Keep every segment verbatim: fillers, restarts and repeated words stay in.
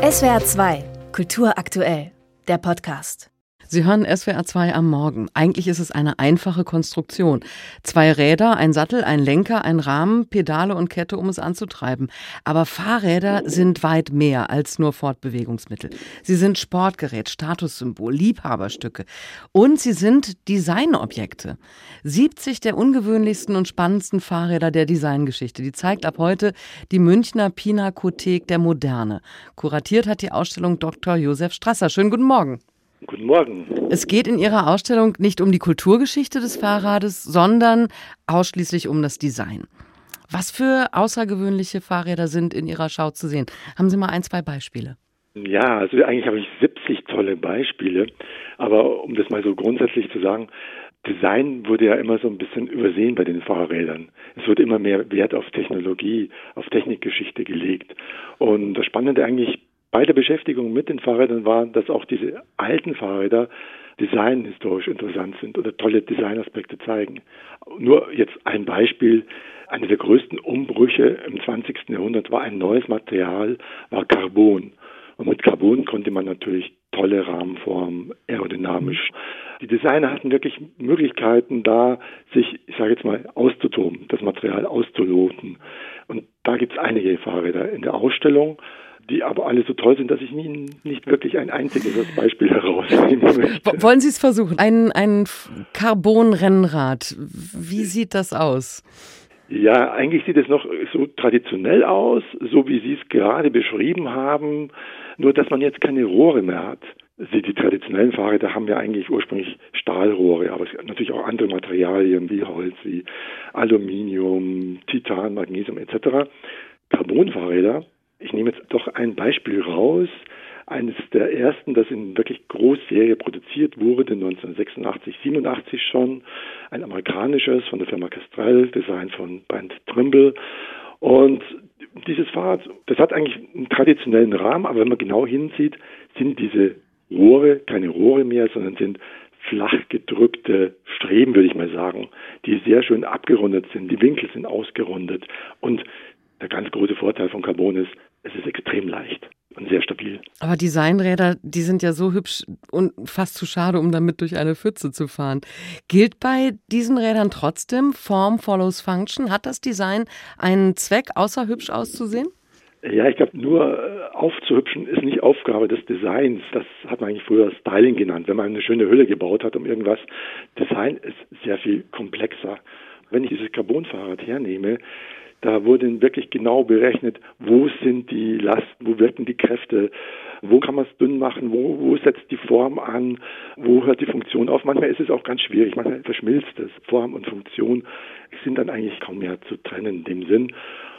S W R zwei, Kultur aktuell, der Podcast. Sie hören S W R zwei am Morgen. Eigentlich ist es eine einfache Konstruktion. Zwei Räder, ein Sattel, ein Lenker, ein Rahmen, Pedale und Kette, um es anzutreiben. Aber Fahrräder sind weit mehr als nur Fortbewegungsmittel. Sie sind Sportgerät, Statussymbol, Liebhaberstücke. Und sie sind Designobjekte. siebzig der ungewöhnlichsten und spannendsten Fahrräder der Designgeschichte. Die zeigt ab heute die Münchner Pinakothek der Moderne. Kuratiert hat die Ausstellung Doktor Josef Strasser. Schönen guten Morgen. Guten Morgen. Es geht in Ihrer Ausstellung nicht um die Kulturgeschichte des Fahrrades, sondern ausschließlich um das Design. Was für außergewöhnliche Fahrräder sind in Ihrer Schau zu sehen? Haben Sie mal ein, zwei Beispiele? Ja, also eigentlich habe ich siebzig tolle Beispiele. Aber um das mal so grundsätzlich zu sagen, Design wurde ja immer so ein bisschen übersehen bei den Fahrrädern. Es wird immer mehr Wert auf Technologie, auf Technikgeschichte gelegt. Und das Spannende eigentlich bei der Beschäftigung mit den Fahrrädern war, dass auch diese alten Fahrräder designhistorisch interessant sind oder tolle Designaspekte zeigen. Nur jetzt ein Beispiel. Eine der größten Umbrüche im zwanzigsten Jahrhundert war ein neues Material, war Carbon. Und mit Carbon konnte man natürlich tolle Rahmen formen, aerodynamisch. Die Designer hatten wirklich Möglichkeiten da, sich, ich sage jetzt mal, auszutoben, das Material auszuloten. Und da gibt es einige Fahrräder in der Ausstellung, die aber alle so toll sind, dass ich Ihnen nicht wirklich ein einziges Beispiel herausnehmen möchte. Wollen Sie es versuchen? Ein, ein Carbon-Rennrad, wie sieht das aus? Ja, eigentlich sieht es noch so traditionell aus, so wie Sie es gerade beschrieben haben, nur dass man jetzt keine Rohre mehr hat. Sie, die traditionellen Fahrräder haben ja eigentlich ursprünglich Stahlrohre, aber es gibt natürlich auch andere Materialien wie Holz, wie Aluminium, Titan, Magnesium et cetera. Carbon-Fahrräder, ich nehme jetzt doch ein Beispiel raus, eines der ersten, das in wirklich Großserie produziert wurde, neunzehnhundertsechsundachtzig, siebenundachtzig schon, ein amerikanisches von der Firma Kestrel, Design von Brent Trimble. Und dieses Fahrrad, das hat eigentlich einen traditionellen Rahmen, aber wenn man genau hinsieht, sind diese Rohre keine Rohre mehr, sondern sind flach gedrückte Streben, würde ich mal sagen, die sehr schön abgerundet sind, die Winkel sind ausgerundet und der ganz große Vorteil von Carbon ist, es ist extrem leicht und sehr stabil. Aber Designräder, die sind ja so hübsch und fast zu schade, um damit durch eine Pfütze zu fahren. Gilt bei diesen Rädern trotzdem Form follows Function? Hat das Design einen Zweck, außer hübsch auszusehen? Ja, ich glaube, nur aufzuhübschen ist nicht Aufgabe des Designs. Das hat man eigentlich früher Styling genannt, wenn man eine schöne Hülle gebaut hat um irgendwas. Design ist sehr viel komplexer. Wenn ich dieses Carbon-Fahrrad hernehme, da wurde wirklich genau berechnet, wo sind die Lasten, wo wirken die Kräfte, wo kann man es dünn machen, wo, wo setzt die Form an, wo hört die Funktion auf. Manchmal ist es auch ganz schwierig, manchmal verschmilzt es. Form und Funktion sind dann eigentlich kaum mehr zu trennen in dem Sinn.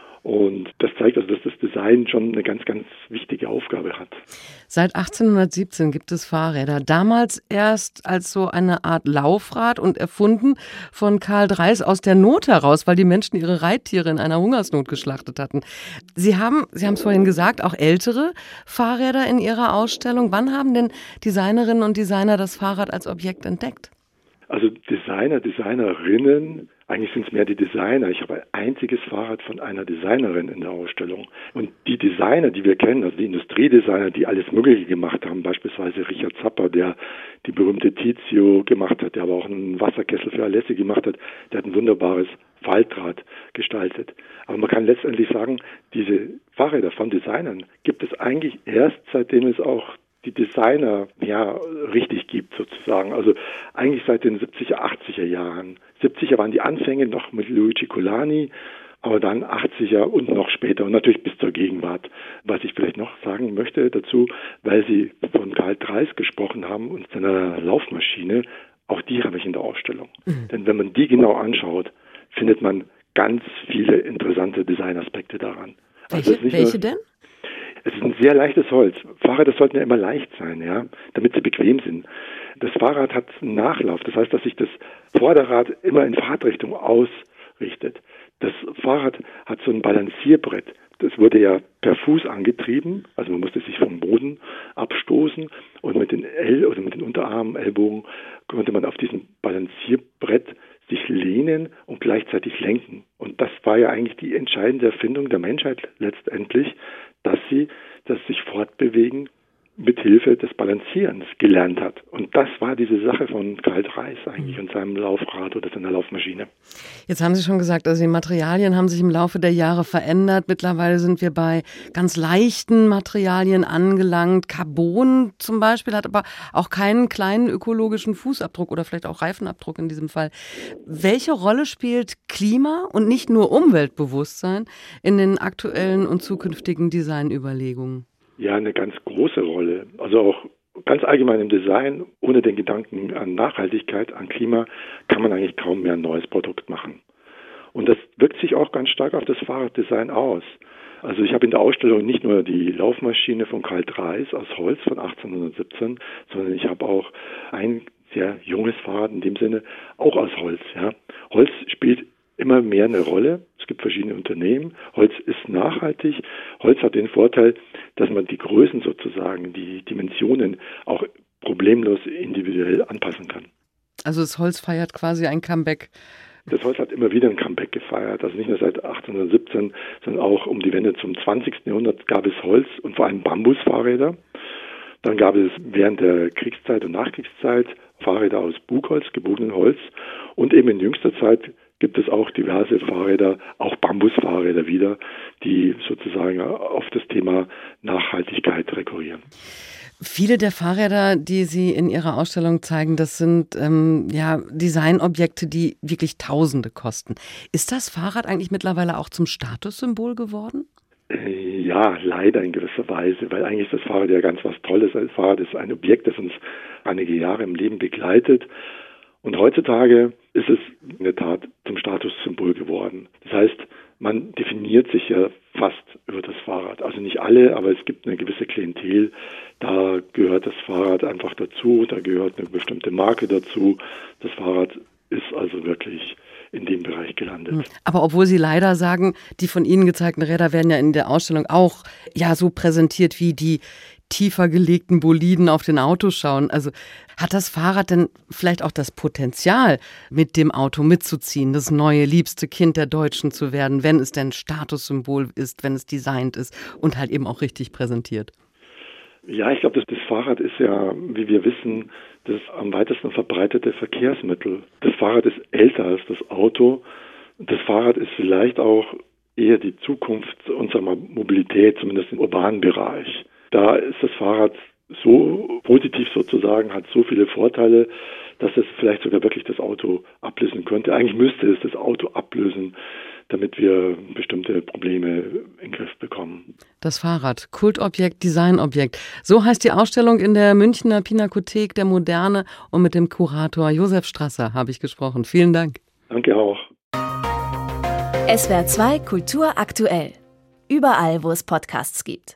Und das zeigt also, dass das Design schon eine ganz, ganz wichtige Aufgabe hat. Seit achtzehnhundertsiebzehn gibt es Fahrräder. Damals erst als so eine Art Laufrad und erfunden von Karl Drais aus der Not heraus, weil die Menschen ihre Reittiere in einer Hungersnot geschlachtet hatten. Sie haben, Sie haben es vorhin gesagt, auch ältere Fahrräder in Ihrer Ausstellung. Wann haben denn Designerinnen und Designer das Fahrrad als Objekt entdeckt? Also Designer, Designerinnen, eigentlich sind es mehr die Designer. Ich habe ein einziges Fahrrad von einer Designerin in der Ausstellung. Und die Designer, die wir kennen, also die Industriedesigner, die alles Mögliche gemacht haben, beispielsweise Richard Zappa, der die berühmte Tizio gemacht hat, der aber auch einen Wasserkessel für Alessi gemacht hat, der hat ein wunderbares Faltrad gestaltet. Aber man kann letztendlich sagen, diese Fahrräder von Designern gibt es eigentlich erst, seitdem es auch die Designer ja richtig gibt sozusagen. Also eigentlich seit den siebziger, achtziger Jahren. siebziger waren die Anfänge noch mit Luigi Colani, aber dann achtziger und noch später und natürlich bis zur Gegenwart. Was ich vielleicht noch sagen möchte dazu, weil Sie von Karl Drais gesprochen haben und seiner Laufmaschine, auch die habe ich in der Ausstellung. Mhm. Denn wenn man die genau anschaut, findet man ganz viele interessante Designaspekte daran. Welche, also welche denn? Es ist ein sehr leichtes Holz. Fahrräder sollten ja immer leicht sein, ja, damit sie bequem sind. Das Fahrrad hat einen Nachlauf, das heißt, dass sich das Vorderrad immer in Fahrtrichtung ausrichtet. Das Fahrrad hat so ein Balancierbrett. Das wurde ja per Fuß angetrieben, also man musste sich vom Boden abstoßen und mit den El- oder mit den Unterarmen, Ellbogen konnte man auf diesem Balancierbrett sich lehnen und gleichzeitig lenken. Und das war ja eigentlich die entscheidende Erfindung der Menschheit letztendlich, dass sie das sich fortbewegt Fortbewegen mit Hilfe des Balancierens gelernt hat. Und das war diese Sache von Karl Dreiss eigentlich und seinem Laufrad oder seiner Laufmaschine. Jetzt haben Sie schon gesagt, also die Materialien haben sich im Laufe der Jahre verändert. Mittlerweile sind wir bei ganz leichten Materialien angelangt. Carbon zum Beispiel hat aber auch keinen kleinen ökologischen Fußabdruck oder vielleicht auch Reifenabdruck in diesem Fall. Welche Rolle spielt Klima und nicht nur Umweltbewusstsein in den aktuellen und zukünftigen Designüberlegungen? Ja, eine ganz große Rolle. Also auch ganz allgemein im Design, ohne den Gedanken an Nachhaltigkeit, an Klima, kann man eigentlich kaum mehr ein neues Produkt machen. Und das wirkt sich auch ganz stark auf das Fahrraddesign aus. Also ich habe in der Ausstellung nicht nur die Laufmaschine von Karl Dreiss aus Holz von achtzehnhundertsiebzehn, sondern ich habe auch ein sehr junges Fahrrad in dem Sinne, auch aus Holz. Ja. Holz spielt immer mehr eine Rolle. Es gibt verschiedene Unternehmen. Holz ist nachhaltig. Holz hat den Vorteil, dass man die Größen sozusagen, die Dimensionen auch problemlos individuell anpassen kann. Also das Holz feiert quasi ein Comeback. Das Holz hat immer wieder ein Comeback gefeiert. Also nicht nur seit achtzehnhundertsiebzehn, sondern auch um die Wende zum zwanzigsten Jahrhundert gab es Holz und vor allem Bambusfahrräder. Dann gab es während der Kriegszeit und Nachkriegszeit Fahrräder aus Bugholz, gebogenen Holz. Und eben in jüngster Zeit gibt es auch diverse Fahrräder, auch Bambusfahrräder wieder, die sozusagen auf das Thema Nachhaltigkeit rekurrieren. Viele der Fahrräder, die Sie in Ihrer Ausstellung zeigen, das sind ähm, ja Designobjekte, die wirklich Tausende kosten. Ist das Fahrrad eigentlich mittlerweile auch zum Statussymbol geworden? Ja, leider in gewisser Weise, weil eigentlich ist das Fahrrad ja ganz was Tolles. Das Fahrrad ist ein Objekt, das uns einige Jahre im Leben begleitet. Und heutzutage ist es in der Tat zum Statussymbol geworden. Das heißt, man definiert sich ja fast über das Fahrrad. Also nicht alle, aber es gibt eine gewisse Klientel. Da gehört das Fahrrad einfach dazu, da gehört eine bestimmte Marke dazu. Das Fahrrad ist also wirklich in dem Bereich gelandet. Aber obwohl Sie leider sagen, die von Ihnen gezeigten Räder werden ja in der Ausstellung auch ja so präsentiert wie die tiefer gelegten Boliden auf den Autos schauen. Also hat das Fahrrad denn vielleicht auch das Potenzial, mit dem Auto mitzuziehen, das neue, liebste Kind der Deutschen zu werden, wenn es denn Statussymbol ist, wenn es designt ist und halt eben auch richtig präsentiert? Ja, ich glaube, das, das Fahrrad ist ja, wie wir wissen, das am weitesten verbreitete Verkehrsmittel. Das Fahrrad ist älter als das Auto. Das Fahrrad ist vielleicht auch eher die Zukunft unserer Mobilität, zumindest im urbanen Bereich. Da ist das Fahrrad so positiv sozusagen, hat so viele Vorteile, dass es vielleicht sogar wirklich das Auto ablösen könnte. Eigentlich müsste es das Auto ablösen, damit wir bestimmte Probleme in den Griff bekommen. Das Fahrrad, Kultobjekt, Designobjekt. So heißt die Ausstellung in der Münchner Pinakothek der Moderne und mit dem Kurator Josef Strasser habe ich gesprochen. Vielen Dank. Danke auch. S W R zwei Kultur aktuell. Überall, wo es Podcasts gibt.